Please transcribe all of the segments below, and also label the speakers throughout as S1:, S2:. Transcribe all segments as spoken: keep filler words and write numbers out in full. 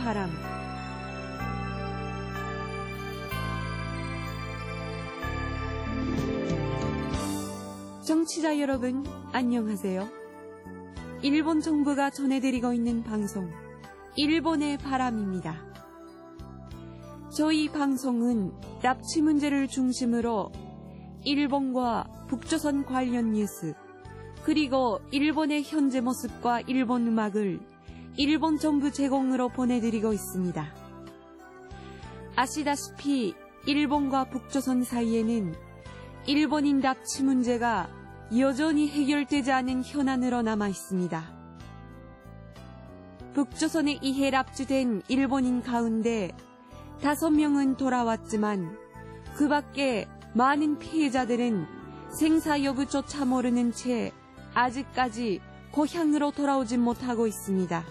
S1: 바람. 정치자 여러분, 안녕하세요. 일본 정부가 전해드리고 있는 방송, 일본의 바람입니다. 저희 방송은 납치 문제를 중심으로 일본과 북조선 관련 뉴스, 그리고 일본의 현재 모습과 일본 음악을 일본 정부 제공으로 보내드리고 있습니다. 아시다시피 일본과 북조선 사이에는 일본인 납치 문제가 여전히 해결되지 않은 현안으로 남아 있습니다. 북조선에 의해 납치된 일본인 가운데 다섯 명은 돌아왔지만 그 밖에 많은 피해자들은 생사 여부조차 모르는 채 아직까지 고향으로 돌아오지 못하고 있습니다.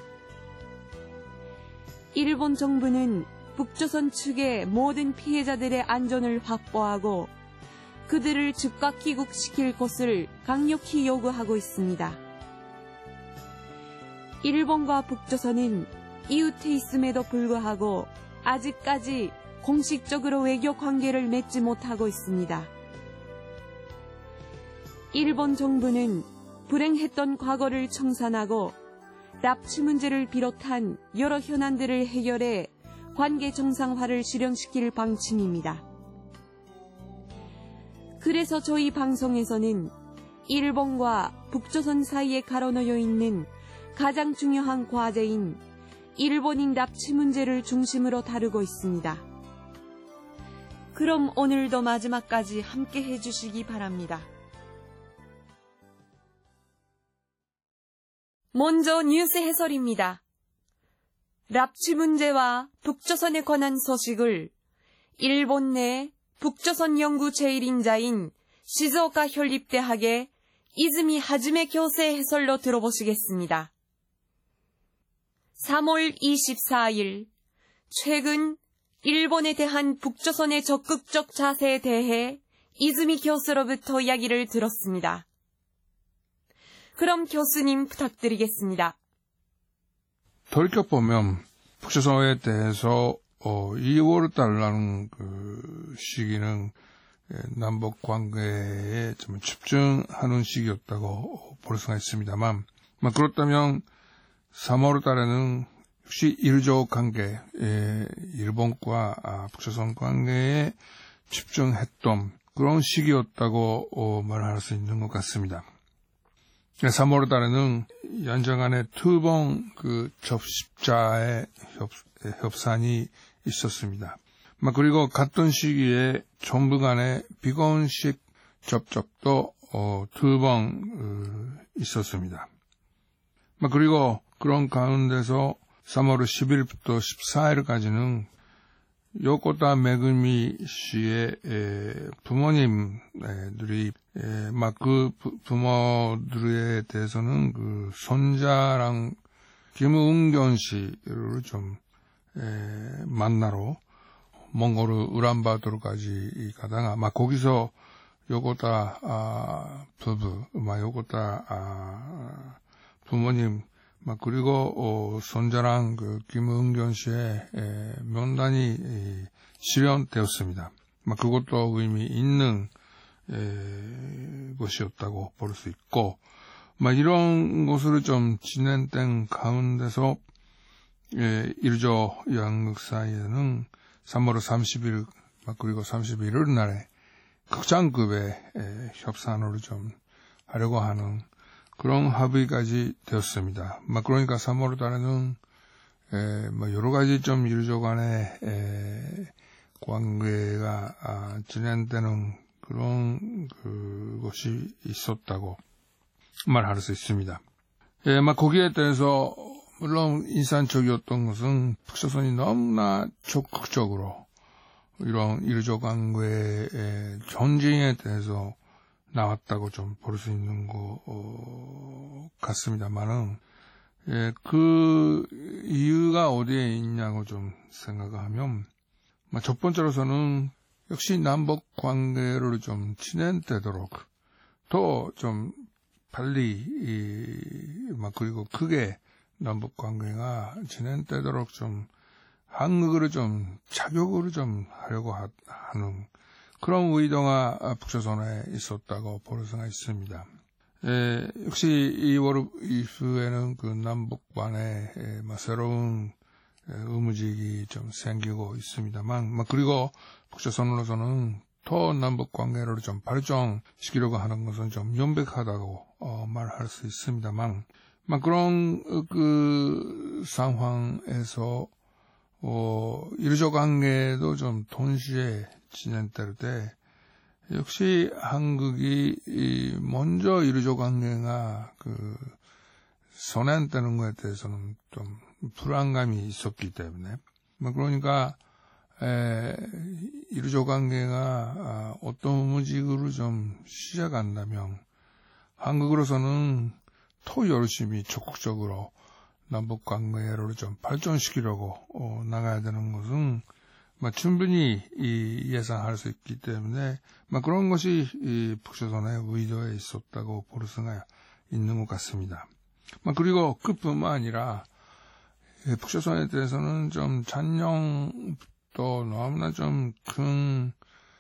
S1: 일본 정부는 북조선 측의 모든 피해자들의 안전을 확보하고 그들을 즉각 귀국시킬 것을 강력히 요구하고 있습니다. 일본과 북조선은 이웃에 있음에도 불구하고 아직까지 공식적으로 외교 관계를 맺지 못하고 있습니다. 일본 정부는 불행했던 과거를 청산하고 납치 문제를 비롯한 여러 현안들을 해결해 관계 정상화를 실현시킬 방침입니다. 그래서 저희 방송에서는 일본과 북조선 사이에 가로놓여 있는 가장 중요한 과제인 일본인 납치 문제를 중심으로 다루고 있습니다. 그럼 오늘도 마지막까지 함께 해주시기 바랍니다. 먼저 뉴스 해설입니다. 납치 문제와 북조선에 관한 소식을 일본 내 북조선 연구 제일 인자인 시즈오카 현립대학의 이즈미 하즈메 교수의 해설로 들어보시겠습니다. 삼월 이십사일, 최근 일본에 대한 북조선의 적극적 자세에 대해 이즈미 교수로부터 이야기를 들었습니다. 그럼 교수님 부탁드리겠습니다.
S2: 돌이켜보면 북조선에 대해서 어, 이월달라는 그 시기는 남북 관계에 좀 집중하는 시기였다고 볼 수가 있습니다만, 그렇다면 삼월달에는 역시 일조 관계, 일본과 북조선 관계에 집중했던 그런 시기였다고 말할 수 있는 것 같습니다. 삼월달에는 연정간에 두 번 그 접십자의 협, 협상이 있었습니다. 그리고 같은 시기에 정부 간의 비공식 접촉도 어, 두 번 어, 있었습니다. 그리고 그런 가운데서 삼월 십일부터 십사일까지는 요코타 메구미 씨의 에, 부모님들이 에, 막 그 부모들에 대해서는 그 손자랑 김웅견 씨를 좀 에, 만나러 몽골 우란바토르까지 가다가 막 거기서 요코타 아, 부부, 막 요코타 아, 부모님 막 그리고 어, 손자랑 그 김은견 씨의 에, 면담이 에, 실현되었습니다. 막 그것도 의미 있는 에, 것이었다고 볼 수 있고, 막 이런 것으로 좀 진행된 가운데서 에, 일조 양국 사이에는 삼월 삼십일 막 그리고 삼십일일 날에 극장급의 에, 협상으로 좀 하려고 하는 그런 합의까지 되었습니다. 막 그러니까 삼월 달에는 에, 뭐 여러 가지 좀 일조 간의 에, 관계가 아, 진행되는 그런 그것이 있었다고 말할 수 있습니다. 예, 막 거기에 대해서 물론 인상적이었던 것은 북조선이 너무나 적극적으로 이런 일조 관계의 전쟁에 대해서 나왔다고 좀 볼 수 있는 것 어, 같습니다만은, 예, 그 이유가 어디에 있냐고 좀 생각하면, 첫 번째로서는 역시 남북 관계를 좀 진행되도록 더 좀 빨리, 이, 막 그리고 크게 남북 관계가 진행되도록 좀 한국어를 좀 자격으로 좀 하려고 하, 하는 그런 의도가 북조선에 있었다고 볼 수가 있습니다. 에, 역시 이월 이후에는 그 남북 간에 에, 새로운 의무직이 좀 생기고 있습니다만, 그리고 북조선으로서는 더 남북 관계를 좀 발전시키려고 하는 것은 좀 명백하다고 어, 말할 수 있습니다만, 그런 그 상황에서 어, 일조 관계도 좀 동시에 진행될 때 역시 한국이 먼저 일조 관계가 그 선행되는 것에 대해서는 좀 불안감이 있었기 때문에, 그러니까 에, 일조 관계가 어떤 의무직으로 좀 시작한다면 한국으로서는 더 열심히 적극적으로 남북 관계를 좀 발전시키려고 어, 나가야 되는 것은 충분히 이, 예상할 수 있기 때문에 그런 것이 이 북조선의 의도에 있었다고 볼 수가 있는 것 같습니다. 그리고 그뿐만 아니라 북조선에 대해서는 좀 작년부터 너무나 좀 큰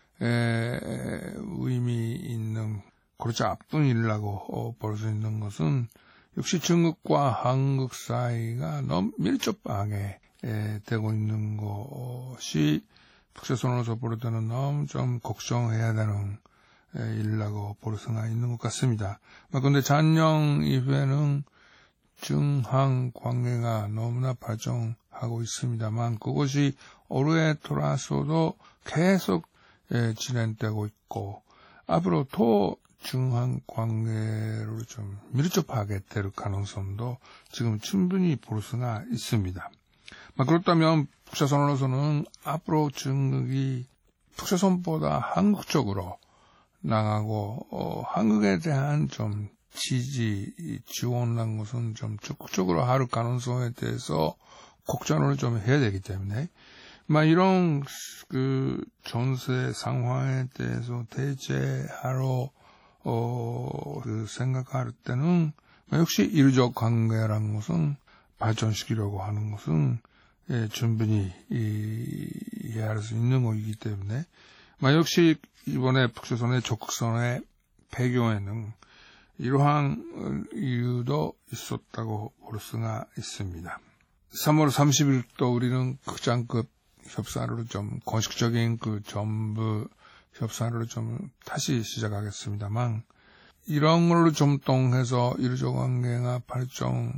S2: 의미 있는 그렇지 앞둔 일이라고 어, 볼 수 있는 것은 역시 중국과 한국 사이가 너무 밀접하게 에, 되고 있는 것이 북조선으로서 볼 때는 너무 좀 걱정해야 되는 에, 일이라고 볼 수가 있는 것 같습니다. 그런데 작년 이후에는 중한 관계가 너무나 발전하고 있습니다만 그것이 올해 돌아서도 계속 에, 진행되고 있고 앞으로 더 중한 관계로 좀 밀접하게 될 가능성도 지금 충분히 볼 수가 있습니다. 그렇다면 북조선으로서는 앞으로 중국이 북조선보다 한국 쪽으로 나가고 어, 한국에 대한 좀 지지, 지원한 것은 좀 적극적으로 할 가능성에 대해서 걱정을 좀 해야 되기 때문에 이런 그 전세 상황에 대해서 대처하러 어, 그 생각할 때는 역시 일조 관계라는 것은 발전시키려고 하는 것은 예, 충분히 이, 이해할 수 있는 것이기 때문에 역시 이번에 북조선의 적극선의 배경에는 이러한 이유도 있었다고 볼 수가 있습니다. 삼월 삼십일도 우리는 극장급 협상으로 좀 공식적인 그 전부 협상을 좀 다시 시작하겠습니다만 이런 걸로 좀 통해서 일조 관계가 발전하기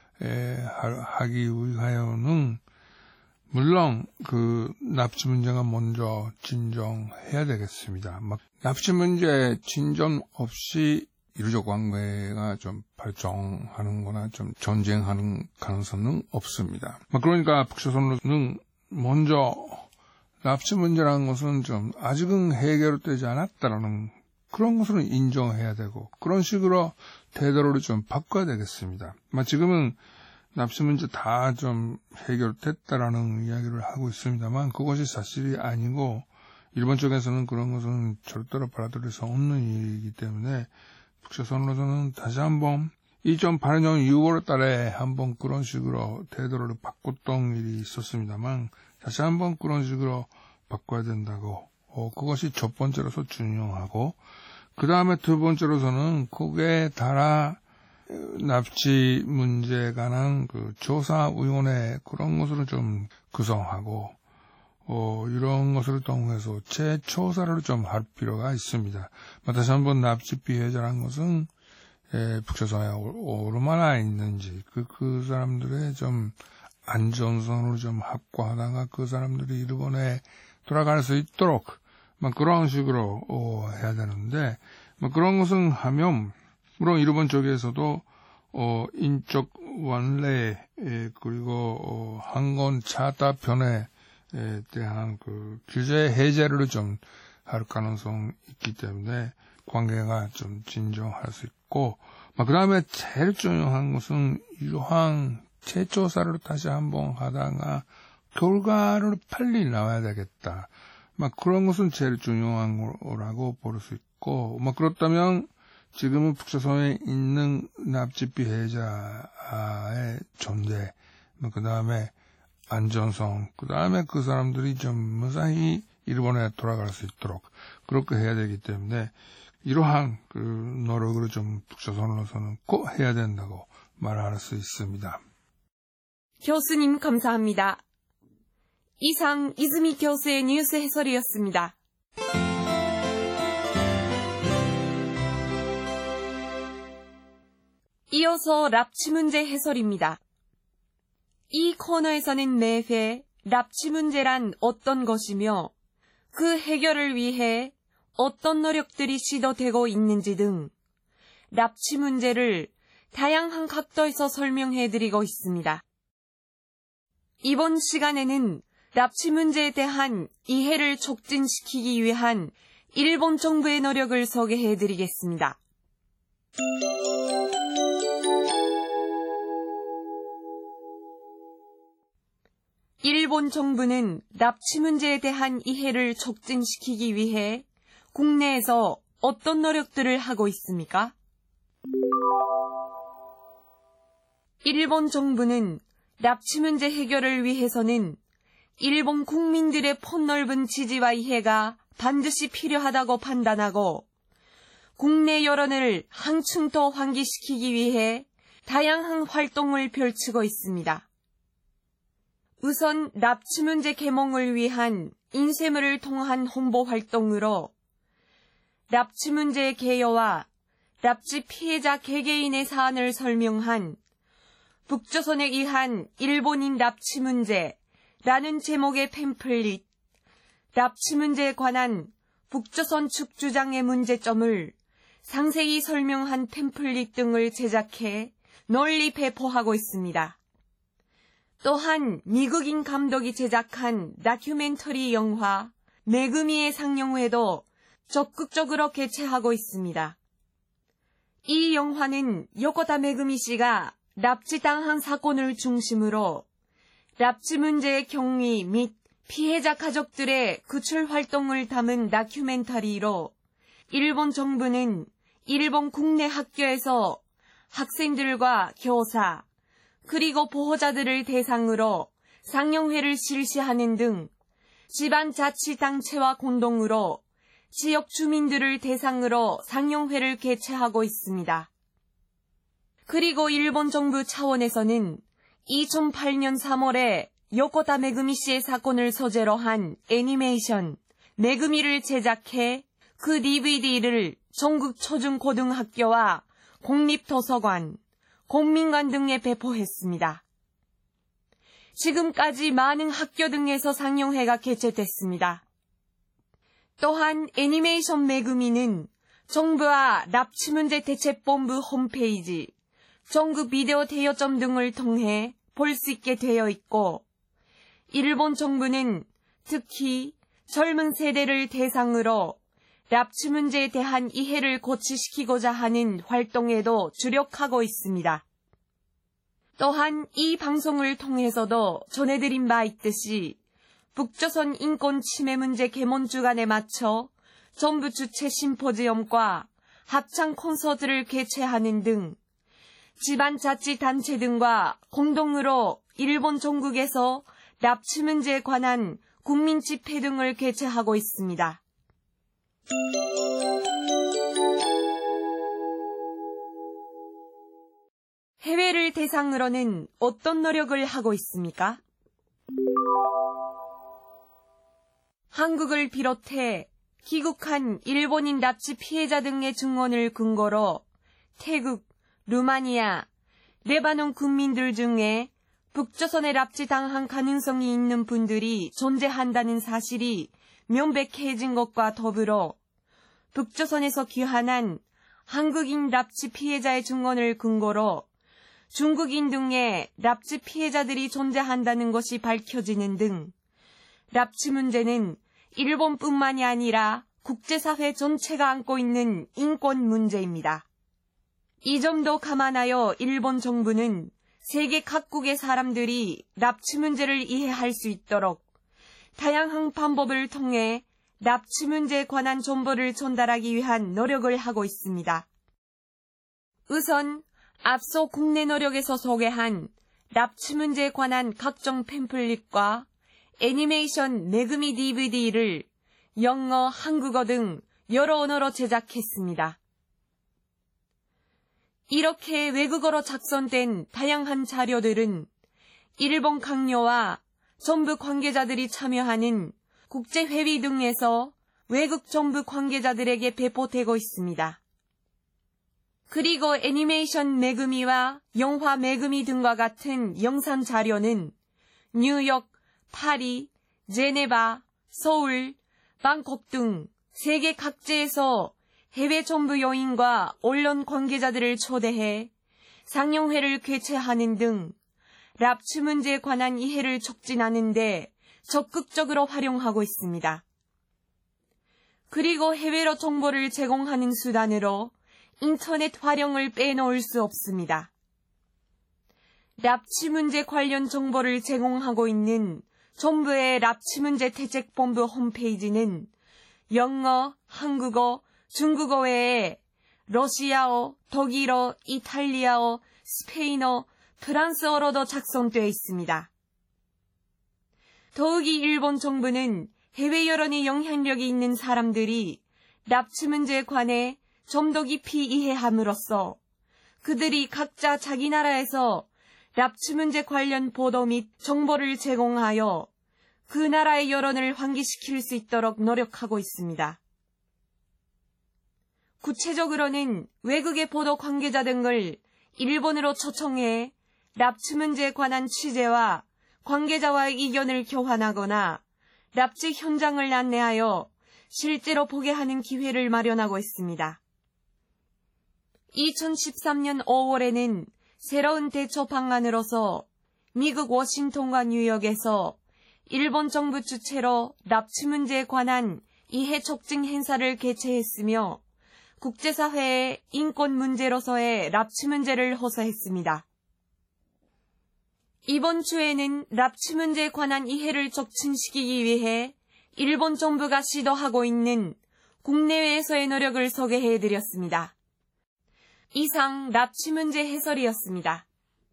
S2: 위하여는 물론 그 납치 문제가 먼저 진정해야 되겠습니다. 막 납치 문제 진정 없이 일조 관계가 좀 발전하는 거나 좀 전쟁하는 가능성은 없습니다. 그러니까 북조선으로는 먼저 납치 문제라는 것은 좀 아직은 해결되지 않았다라는 그런 것을 인정해야 되고 그런 식으로 태도를 좀 바꿔야 되겠습니다. 지금은 납치 문제 다 좀 해결됐다라는 이야기를 하고 있습니다만 그것이 사실이 아니고 일본 쪽에서는 그런 것은 절대로 받아들일 수 없는 일이기 때문에 북조선으로서는 다시 한번 이천팔 년 유월 달에 한번 그런 식으로 태도를 바꿨던 일이 있었습니다만 다시 한번 그런 식으로 바꿔야 된다고 어, 그것이 첫 번째로서 중요하고 그 다음에 두 번째로서는 거기에 따라 납치 문제에 관한 그 조사위원회 그런 것을 좀 구성하고 어, 이런 것을 통해서 재조사를 좀 할 필요가 있습니다. 다시 한번 납치 피해자라는 것은 에, 북조선에 얼마나 있는지 그, 그 사람들의 좀 안전선을 좀 확보하다가 그 사람들이 일본에 돌아갈 수 있도록 그런 식으로 어, 해야 되는데 그런 것은 하면 물론 일본 쪽에서도 어, 인적 완례 그리고 어, 항공 차다 변에 대한 그 규제 해제를 좀 할 가능성이 있기 때문에 관계가 좀 진정할 수 있고 그 다음에 제일 중요한 것은 이러한 재조사를 다시 한번 하다가 결과를 빨리 나와야 되겠다. 그런 것은 제일 중요한 거라고 볼 수 있고 그렇다면 지금은 북조선에 있는 납치 피해자의 존재 그 다음에 안전성, 그 다음에 그 사람들이 좀 무사히 일본에 돌아갈 수 있도록 그렇게 해야 되기 때문에 이러한 그 노력을 좀 북조선으로서는 꼭 해야 된다고 말할 수 있습니다.
S1: 교수님 감사합니다. 이상 이즈미 교수의 뉴스 해설이었습니다. 이어서 납치 문제 해설입니다. 이 코너에서는 매회 납치 문제란 어떤 것이며 그 해결을 위해 어떤 노력들이 시도되고 있는지 등 납치 문제를 다양한 각도에서 설명해드리고 있습니다. 이번 시간에는 납치 문제에 대한 이해를 촉진시키기 위한 일본 정부의 노력을 소개해드리겠습니다. 일본 정부는 납치 문제에 대한 이해를 촉진시키기 위해 국내에서 어떤 노력들을 하고 있습니까? 일본 정부는 납치 문제 해결을 위해서는 일본 국민들의 폭넓은 지지와 이해가 반드시 필요하다고 판단하고 국내 여론을 한층 더 환기시키기 위해 다양한 활동을 펼치고 있습니다. 우선 납치 문제 계몽을 위한 인쇄물을 통한 홍보 활동으로 납치 문제의 개요와 납치 피해자 개개인의 사안을 설명한 북조선에 의한 일본인 납치 문제라는 제목의 팸플릿, 납치 문제에 관한 북조선 측 주장의 문제점을 상세히 설명한 팸플릿 등을 제작해 널리 배포하고 있습니다. 또한 미국인 감독이 제작한 다큐멘터리 영화 메그미의 상영회도 적극적으로 개최하고 있습니다. 이 영화는 요코타 메그미 씨가 납치당한 사건을 중심으로 납치 문제의 경위 및 피해자 가족들의 구출 활동을 담은 다큐멘터리로 일본 정부는 일본 국내 학교에서 학생들과 교사, 그리고 보호자들을 대상으로 상영회를 실시하는 등 지방자치단체와 공동으로 지역 주민들을 대상으로 상영회를 개최하고 있습니다. 그리고 일본 정부 차원에서는 이천팔 년 삼월에 요코타 메그미 씨의 사건을 소재로 한 애니메이션 메그미를 제작해 그 디비디를 전국 초중고등학교와 공립도서관, 공민관 등에 배포했습니다. 지금까지 많은 학교 등에서 상영회가 개최됐습니다. 또한 애니메이션 메그미는 정부와 납치문제 대책본부 홈페이지, 전국 비디오 대여점 등을 통해 볼 수 있게 되어 있고, 일본 정부는 특히 젊은 세대를 대상으로 납치 문제에 대한 이해를 고취시키고자 하는 활동에도 주력하고 있습니다. 또한 이 방송을 통해서도 전해드린 바 있듯이 북조선 인권 침해 문제 개몬 주간에 맞춰 정부 주최 심포지엄과 합창 콘서트를 개최하는 등 지방자치단체 등과 공동으로 일본 전국에서 납치 문제에 관한 국민 집회 등을 개최하고 있습니다. 해외를 대상으로는 어떤 노력을 하고 있습니까? 한국을 비롯해 귀국한 일본인 납치 피해자 등의 증언을 근거로 태국, 루마니아, 레바논 국민들 중에 북조선에 납치당한 가능성이 있는 분들이 존재한다는 사실이 명백해진 것과 더불어 북조선에서 귀환한 한국인 납치 피해자의 증언을 근거로 중국인 등의 납치 피해자들이 존재한다는 것이 밝혀지는 등 납치 문제는 일본뿐만이 아니라 국제사회 전체가 안고 있는 인권 문제입니다. 이 점도 감안하여 일본 정부는 세계 각국의 사람들이 납치 문제를 이해할 수 있도록 다양한 방법을 통해 납치 문제에 관한 정보를 전달하기 위한 노력을 하고 있습니다. 우선 앞서 국내 노력에서 소개한 납치 문제에 관한 각종 팸플릿과 애니메이션 매금이 디브이디를 영어, 한국어 등 여러 언어로 제작했습니다. 이렇게 외국어로 작성된 다양한 자료들은 일본 강요와 정부 관계자들이 참여하는 국제회의 등에서 외국 정부 관계자들에게 배포되고 있습니다. 그리고 애니메이션 매금이와 영화 매금이 등과 같은 영상 자료는 뉴욕, 파리, 제네바, 서울, 방콕 등 세계 각지에서 해외 정부 요인과 언론 관계자들을 초대해 상영회를 개최하는 등 납치 문제에 관한 이해를 촉진하는 데 적극적으로 활용하고 있습니다. 그리고 해외로 정보를 제공하는 수단으로 인터넷 활용을 빼놓을 수 없습니다. 납치 문제 관련 정보를 제공하고 있는 정부의 납치 문제 대책본부 홈페이지는 영어, 한국어, 중국어 외에 러시아어, 독일어, 이탈리아어, 스페인어, 프랑스어로도 작성되어 있습니다. 더욱이 일본 정부는 해외 여론에 영향력이 있는 사람들이 납치 문제에 관해 좀 더 깊이 이해함으로써 그들이 각자 자기 나라에서 납치 문제 관련 보도 및 정보를 제공하여 그 나라의 여론을 환기시킬 수 있도록 노력하고 있습니다. 구체적으로는 외국의 보도 관계자 등을 일본으로 초청해 납치 문제에 관한 취재와 관계자와의 의견을 교환하거나 납치 현장을 안내하여 실제로 보게 하는 기회를 마련하고 있습니다. 이천십삼 년 오월에는 새로운 대처 방안으로서 미국 워싱턴과 뉴욕에서 일본 정부 주최로 납치 문제에 관한 이해 촉진 행사를 개최했으며 국제사회의 인권 문제로서의 납치 문제를 호소했습니다. 이번 주에는 납치 문제에 관한 이해를 촉진시키기 위해 일본 정부가 시도하고 있는 국내외에서의 노력을 소개해드렸습니다. 이상 납치 문제 해설이었습니다.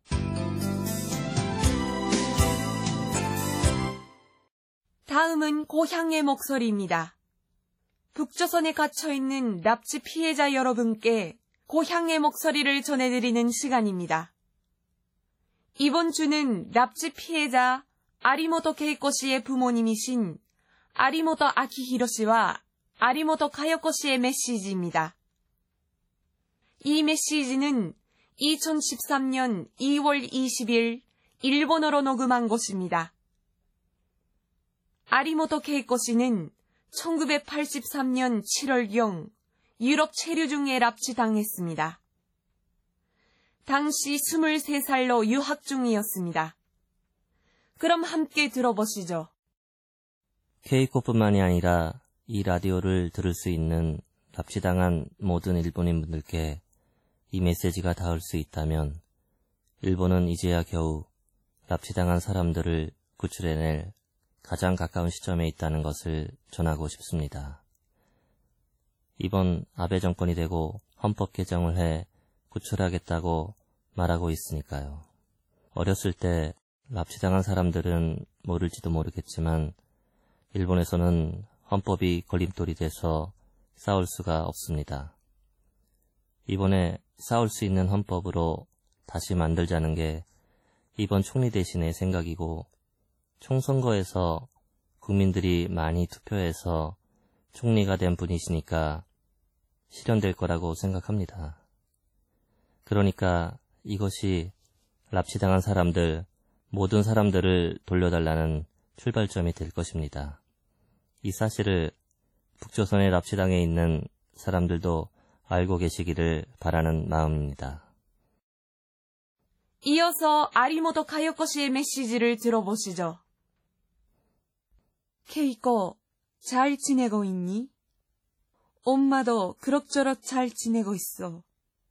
S1: 다음은 고향의 목소리입니다. 북조선에 갇혀있는 납치 피해자 여러분께 고향의 목소리를 전해드리는 시간입니다. 이번 주는 납치 피해자 아리모토 케이코 씨의 부모님이신 아리모토 아키히로 씨와 아리모토 가요코 씨의 메시지입니다. 이 메시지는 이천십삼 년 이월 이십일 일본어로 녹음한 것입니다. 아리모토 케이코 씨는 천구백팔십삼 년 칠월경 유럽 체류 중에 납치당했습니다. 당시 스물세 살로 유학 중이었습니다. 그럼 함께 들어보시죠.
S3: 케이코뿐만이 아니라 이 라디오를 들을 수 있는 납치당한 모든 일본인분들께 이 메시지가 닿을 수 있다면 일본은 이제야 겨우 납치당한 사람들을 구출해낼 가장 가까운 시점에 있다는 것을 전하고 싶습니다. 이번 아베 정권이 되고 헌법 개정을 해 구출하겠다고 말하고 있으니까요. 어렸을 때 납치당한 사람들은 모를지도 모르겠지만 일본에서는 헌법이 걸림돌이 돼서 싸울 수가 없습니다. 이번에 싸울 수 있는 헌법으로 다시 만들자는 게 이번 총리 대신의 생각이고 총선거에서 국민들이 많이 투표해서 총리가 된 분이시니까 실현될 거라고 생각합니다. 그러니까 이것이 납치당한 사람들, 모든 사람들을 돌려달라는 출발점이 될 것입니다. 이 사실을 북조선에 납치당해 있는 사람들도 알고 계시기를 바라는 마음입니다.
S1: 이어서 아리모토 가요코 씨의 메시지를 들어보시죠. 케이코, 잘 지내고 있니? 엄마도 그럭저럭 잘 지내고 있어.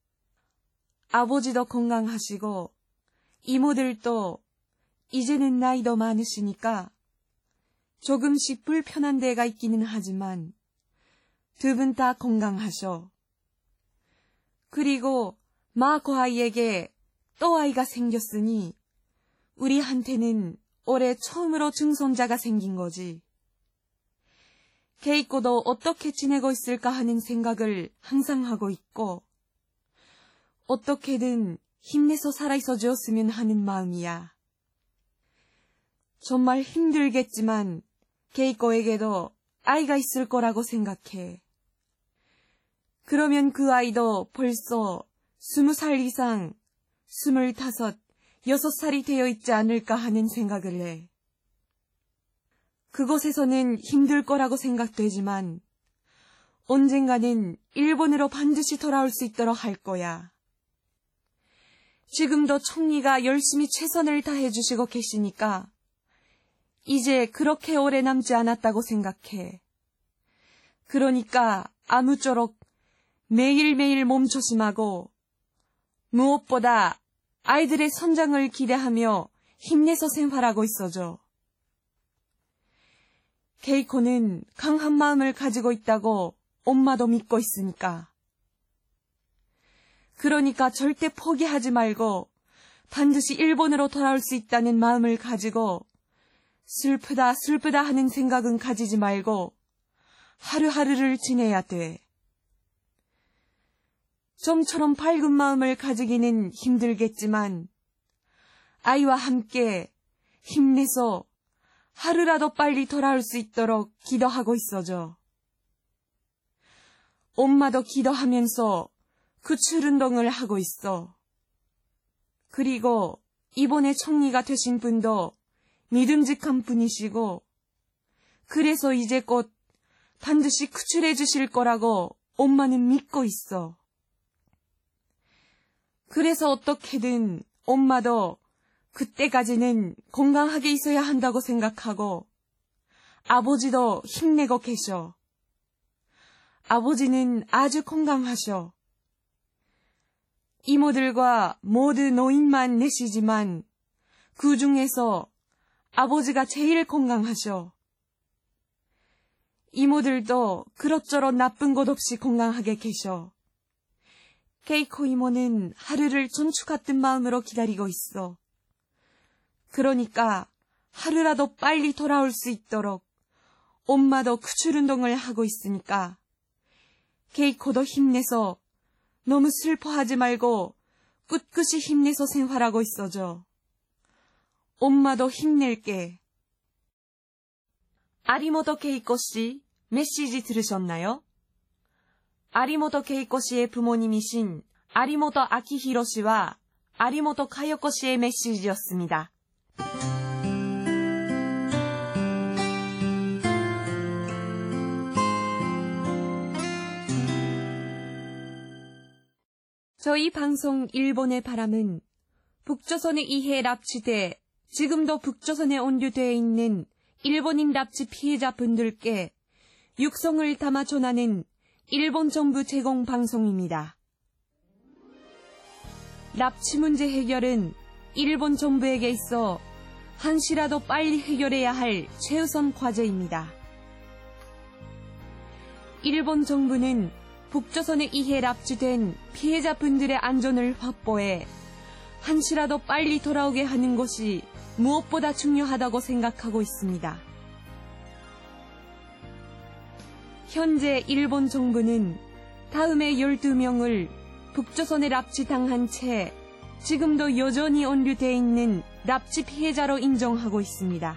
S1: 아버지도 건강하시고 이모들도 이제는 나이도 많으시니까 조금씩 불편한 데가 있기는 하지만 두 분 다 건강하셔. 그리고 마코 아이에게 또 아이가 생겼으니 우리한테는 올해 처음으로 증손자가 생긴 거지. 케이코도 어떻게 지내고 있을까 하는 생각을 항상 하고 있고, 어떻게든 힘내서 살아있어 주었으면 하는 마음이야. 정말 힘들겠지만 케이코에게도 아이가 있을 거라고 생각해. 그러면 그 아이도 벌써 스무 살 이상, 스물다섯, 여섯 살이 되어 있지 않을까 하는 생각을 해. 그곳에서는 힘들 거라고 생각되지만 언젠가는 일본으로 반드시 돌아올 수 있도록 할 거야. 지금도 총리가 열심히 최선을 다해 주시고 계시니까 이제 그렇게 오래 남지 않았다고 생각해. 그러니까 아무쪼록 매일매일 몸조심하고 무엇보다 아이들의 성장을 기대하며 힘내서 생활하고 있어줘. 케이코는 강한 마음을 가지고 있다고 엄마도 믿고 있으니까. 그러니까 절대 포기하지 말고 반드시 일본으로 돌아올 수 있다는 마음을 가지고 슬프다 슬프다 하는 생각은 가지지 말고 하루하루를 지내야 돼. 좀처럼 밝은 마음을 가지기는 힘들겠지만 아이와 함께 힘내서 하루라도 빨리 돌아올 수 있도록 기도하고 있어줘. 엄마도 기도하면서 구출운동을 하고 있어. 그리고 이번에 총리가 되신 분도 믿음직한 분이시고 그래서 이제 곧 반드시 구출해 주실 거라고 엄마는 믿고 있어. 그래서 어떻게든 엄마도 그때까지는 건강하게 있어야 한다고 생각하고 아버지도 힘내고 계셔. 아버지는 아주 건강하셔. 이모들과 모두 노인만 넷이지만 그 중에서 아버지가 제일 건강하셔. 이모들도 그럭저럭 나쁜 것 없이 건강하게 계셔. 케이코 이모는 하루를 전축 같은 마음으로 기다리고 있어. 그러니까 하루라도 빨리 돌아올 수 있도록 엄마도 구출운동을 하고 있으니까 케이코도 힘내서 너무 슬퍼하지 말고 꿋꿋이 힘내서 생활하고 있어줘. 엄마도 힘낼게. 아리모토 케이코 씨, 메시지 들으셨나요? 아리모토 케이코 씨의 부모님이신 아리모토 아키히로 씨와 아리모토 카요코 씨의 메시지였습니다. 저희 방송 일본의 바람은 북조선에 의해 납치돼 지금도 북조선에 온류되어 있는 일본인 납치 피해자분들께 육성을 담아 전하는 일본 정부 제공 방송입니다. 납치 문제 해결은 일본 정부에게 있어 한시라도 빨리 해결해야 할 최우선 과제입니다. 일본 정부는 북조선에 의해 납치된 피해자분들의 안전을 확보해 한시라도 빨리 돌아오게 하는 것이 무엇보다 중요하다고 생각하고 있습니다. 현재 일본 정부는 다음에 열두 명을 북조선에 납치당한 채 지금도 여전히 온류되어 있는 납치 피해자로 인정하고 있습니다.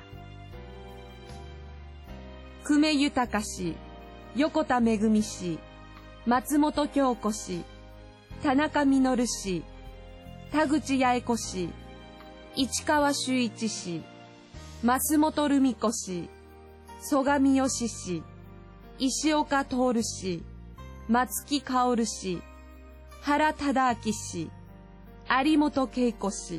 S1: 금해 유타카 씨, 요코타 메구미 씨, 마츠모토 kyoko 씨, 타나카 미노루 씨, 타구치 야에코 씨, 이치카와 슈이치 씨, 마스모토ルミ子씨, 소가미 요시 씨, 이시오카 토오루 씨, 마츠키 카오루 씨, 하라 타다아키 씨, 아리모토 케이코 씨.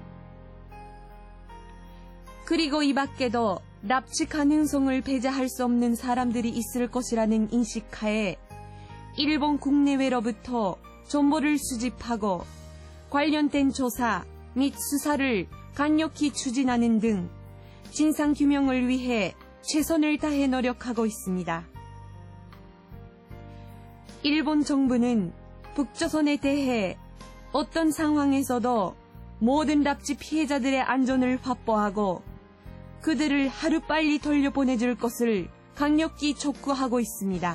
S1: 그리고 이 밖에도 납치 가능성을 배제할 수 없는 사람들이 있을 것이라는 인식하에 일본 국내외로부터 정보를 수집하고 관련된 조사 및 수사를 강력히 추진하는 등 진상규명을 위해 최선을 다해 노력하고 있습니다. 일본 정부는 북조선에 대해 어떤 상황에서도 모든 납치 피해자들의 안전을 확보하고 그들을 하루빨리 돌려보내줄 것을 강력히 촉구하고 있습니다.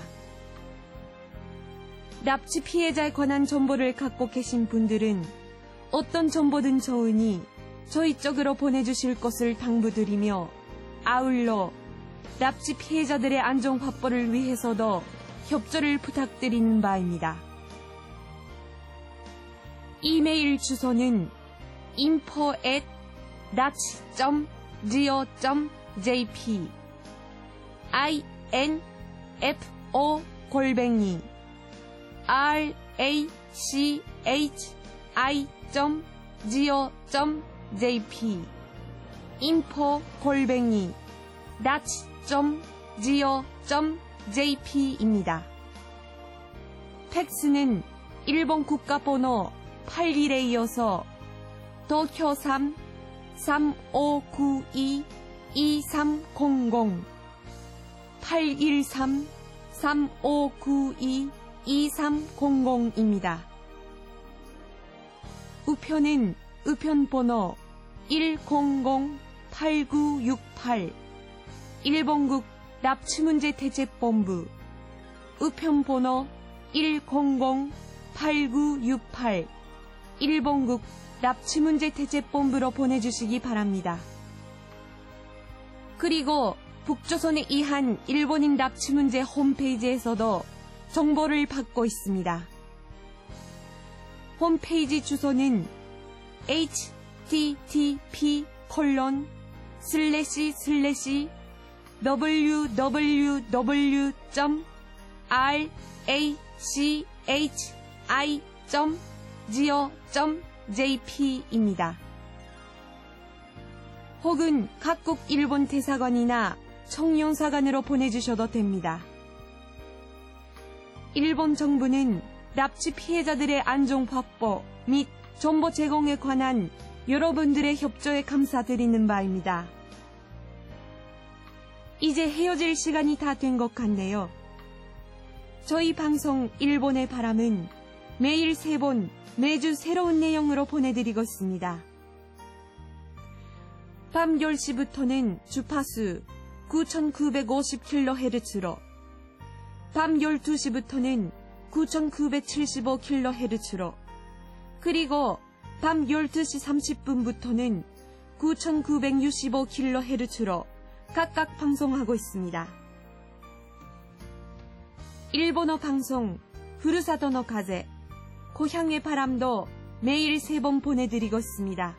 S1: 납치 피해자에 관한 정보를 갖고 계신 분들은 어떤 정보든 좋으니 저희 쪽으로 보내주실 것을 당부드리며 아울러 납치 피해자들의 안전 확보를 위해서도 협조를 부탁드리는 바입니다. 이메일 주소는 info at 나치 닷 지오 닷 제이피 info 골뱅이 rachi 닷 지오 닷 제이피 info 골뱅이 나치 닷 지오 닷 제이피입니다. 팩스는 일본 국가번호 팔십일에 이어서 도쿄 삼 삼오구이 이삼공공 팔일삼 삼오구이 이삼공공입니다. 우편은 우편번호 일공공 팔구육팔 일본국 납치문제대책본부 우편번호 일공공 팔구육팔 일본국 납치문제대책본부로 보내주시기 바랍니다. 그리고 북조선에 의한 일본인 납치문제 홈페이지에서도 정보를 받고 있습니다. 홈페이지 주소는 http 콜론 슬래시 슬래시 www 닷 rachi 닷 지오 닷 제이피입니다. 혹은 각국 일본 대사관이나 청룡사관으로 보내주셔도 됩니다. 일본 정부는 납치 피해자들의 안전 확보 및 정보 제공에 관한 여러분들의 협조에 감사드리는 바입니다. 이제 헤어질 시간이 다 된 것 같네요. 저희 방송 일본의 바람은 매일 세 번 매주 새로운 내용으로 보내드리고 있습니다. 밤 열 시부터는 주파수 구천구백오십 킬로헤르츠로, 밤 열두 시부터는 구천구백칠십오 킬로헤르츠로, 그리고 밤 열두 시 삼십 분부터는 구천구백육십오 킬로헤르츠로 각각 방송하고 있습니다. 일본어 방송 후르사도노 가제 고향의 바람도 매일 세 번 보내드리고 있습니다.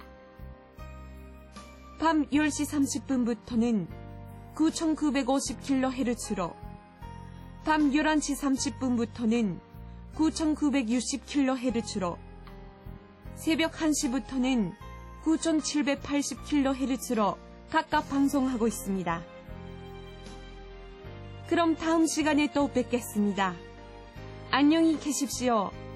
S1: 밤 열 시 삼십 분부터는 구천구백오십 킬로헤르츠로, 밤 열한 시 삼십 분부터는 구천구백육십 킬로헤르츠로, 새벽 한 시부터는 구천칠백팔십 킬로헤르츠로 각각 방송하고 있습니다. 그럼 다음 시간에 또 뵙겠습니다. 안녕히 계십시오.